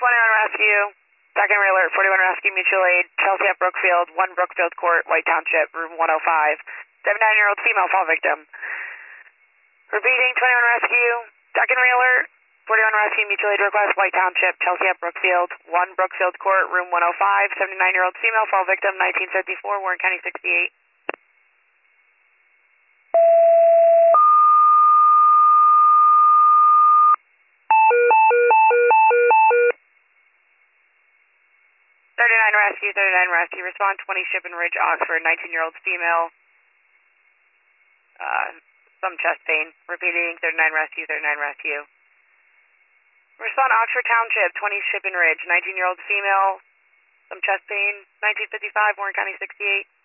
Rescue, secondary alert, 41 Rescue, mutual aid, Chelsea at Brookfield, 1 Brookfield Court, White Township, room 105. 79-year-old female fall victim. Repeating, 21 Rescue, secondary alert, 41 Rescue, mutual aid request, White Township, Chelsea at Brookfield, 1 Brookfield Court, room 105. 79-year-old female fall victim, 1954, Warren County 68. Thirty-nine Rescue, respond 20 Shippen Ridge, Oxford, 19-year-old female, some chest pain. Repeating, 39 Rescue. Respond Oxford Township, 20 Shippen Ridge, 19-year-old female, some chest pain, 1955, Warren County 68.